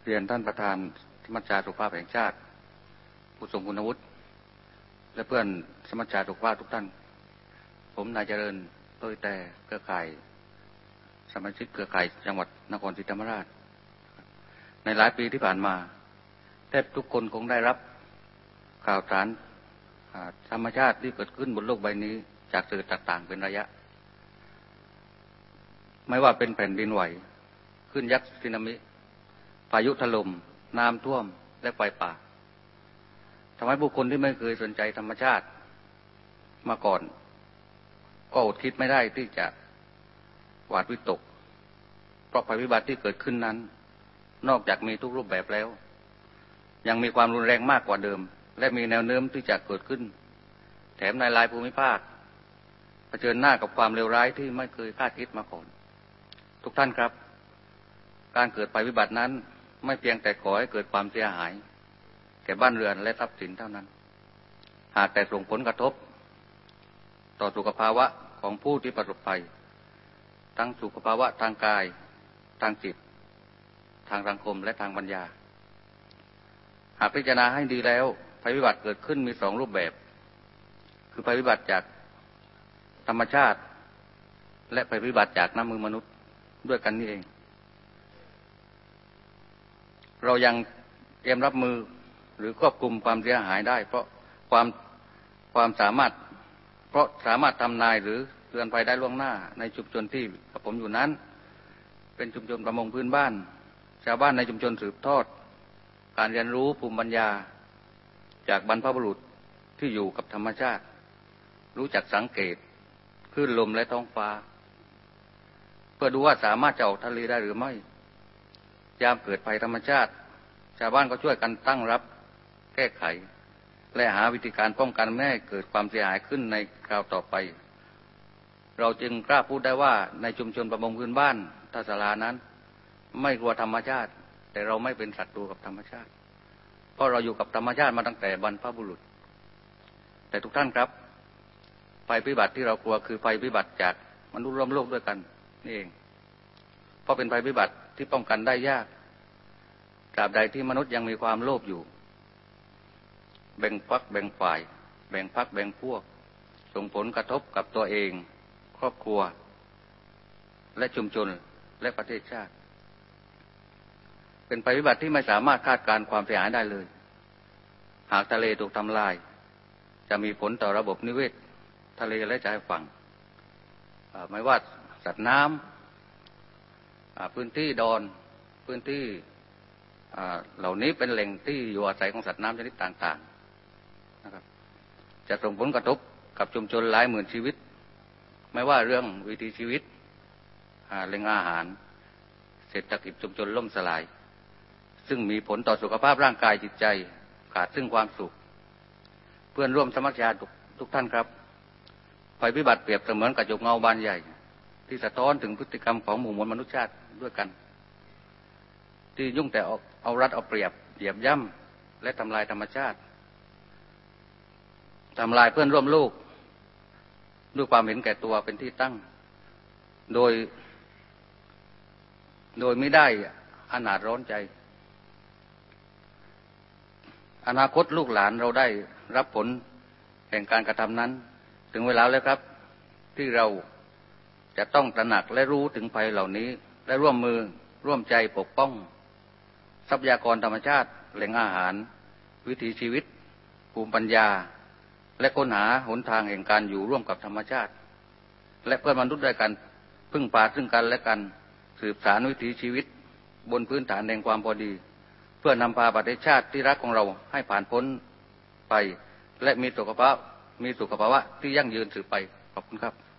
เรียนท่านประธานสมัชชาสุขภาพแห่งชาติผู้ทรงคุณวุฒิและเพื่อนสมัชชาสุขภาพทุกท่านผมนายเจริญโต้ยแต่เครือข่ายสมาชิกเครือข่ายจังหวัดนครศรีธรรมราชในหลายปีที่ผ่านมาแทบทุกคนคงได้รับข่าวสารธรรมชาติที่เกิดขึ้นบนโลกใบนี้จากสื่อต่างๆเป็นระยะไม่ว่าเป็นแผ่นดินไหวขึ้นยักษ์สึนามิพายุถล่มน้ำท่วมและไฟป่าทำให้ผู้คนที่ไม่เคยสนใจธรรมชาติมาก่อนก็อดคิดไม่ได้ที่จะหวาดวิตกเพราะภัยพิบัติที่เกิดขึ้นนั้นนอกจากมีทุกรูปแบบแล้วยังมีความรุนแรงมากกว่าเดิมและมีแนวโน้มที่จะเกิดขึ้นแถมในหลายภูมิภาคเผชิญหน้ากับความเลวร้ายที่ไม่เคยคาดคิดมาก่อนทุกท่านครับการเกิดภัยพิบัตินั้นไม่เพียงแต่ก่อให้เกิดความเสียหายแก่บ้านเรือนและทรัพย์สินเท่านั้นหากแต่ส่งผลกระทบต่อสุขภาวะของผู้ที่ประสบภัยทั้งสุขภาวะทางกายทางจิตทางสังคมและทางปัญญาหากพิจารณาให้ดีแล้วภัยพิบัติเกิดขึ้นมีสองรูปแบบคือภัยพิบัติจากธรรมชาติและภัยพิบัติจากน้ำมือมนุษย์ด้วยกันนี่เองเรายังเตรียมรับมือหรือควบคุมความเสียหายได้เพราะความสามารถทำนายหรือเตือนภัยได้ล่วงหน้าในชุมชนที่ผมอยู่นั้นเป็นชุมชนประมงพื้นบ้านชาวบ้านในชุมชนสืบทอดการเรียนรู้ภูมิปัญญาจากบรรพบุรุษที่อยู่กับธรรมชาติรู้จักสังเกตคลื่นลมและท้องฟ้าเพื่อดูว่าสามารถจะออกทะเลได้หรือไม่ยามเกิดภัยธรรมชาติชาวบ้านก็ช่วยกันตั้งรับแก้ไขและหาวิธีการป้องกันไม่ให้เกิดความเสียหายขึ้นในคราวต่อไปเราจึงกล้าพูดได้ว่าในชุมชนประมงพื้นบ้านท่าสารานั้นไม่กลัวธรรมชาติแต่เราไม่เป็นศัตรูกับธรรมชาติเพราะเราอยู่กับธรรมชาติมาตั้งแต่บรรพบุรุษแต่ทุกท่านครับภัยพิบัติที่เรากลัวคือภัยพิบัติจากมนุษย์ร่วมโลกด้วยกันนี่เองเพราะเป็นภัยพิบัติที่ป้องกันได้ยากตราบใดที่มนุษย์ยังมีความโลภอยู่แบ่งพรรคแบ่งฝ่ายแบ่งพรรคแบ่งพวกส่งผลกระทบกับตัวเองครอบครัวและชุมชนและประเทศชาติเป็นภัยพิบัติที่ไม่สามารถคาดการณ์ความเสียหายได้เลยหากทะเลถูกทำลายจะมีผลต่อระบบนิเวศทะเลและชายฝั่งไม่ว่าสัตว์น้ำพื้นที่ดอนพื้นที่เหล่านี้เป็นแหล่งที่อยู่อาศัยของสัตว์น้ำชนิดต่างๆนะครับจะส่งผลกระทบกับชุมชนหลายหมื่นชีวิตไม่ว่าเรื่องวิถีชีวิตแหล่งอาหารเศรษฐกิจชุมชนล่มสลายซึ่งมีผลต่อสุขภาพร่างกายจิตใจขาดซึ่งความสุขเพื่อนร่วมสมัชชาทุกท่านครับภัยพิบัติเปรียบเสมือนกระจกเงาบานใหญ่ที่สะท้อนถึงพฤติกรรมของหมู่มวลมนุษยชาติด้วยกันที่ยุ่งแต่เอารัดเอาเปรียบเหยียบย่ำและทำลายธรรมชาติทำลายเพื่อนร่วมโลกด้วยความเห็นแก่ตัวเป็นที่ตั้งโดยไม่ได้อนาถร้อนใจอนาคตลูกหลานเราได้รับผลแห่งการกระทำนั้นถึงเวลาแล้วครับที่เราจะต้องตระหนักและรู้ถึงภัยเหล่านี้และร่วมมือร่วมใจปกป้องทรัพยากรธรรมชาติแหล่งอาหารวิถีชีวิตภูมิปัญญาและค้นหาหนทางแห่งการอยู่ร่วมกับธรรมชาติและเพื่อนมนุษย์ด้วยกันพึ่งพาซึ่งกันและกันสืบสานวิถีชีวิตบนพื้นฐานแห่งความพอดีเพื่อนำพาประเทศชาติที่รักของเราให้ผ่านพ้นไปและมีสุขภาวะที่ยั่งยืนสืบไปขอบคุณครับ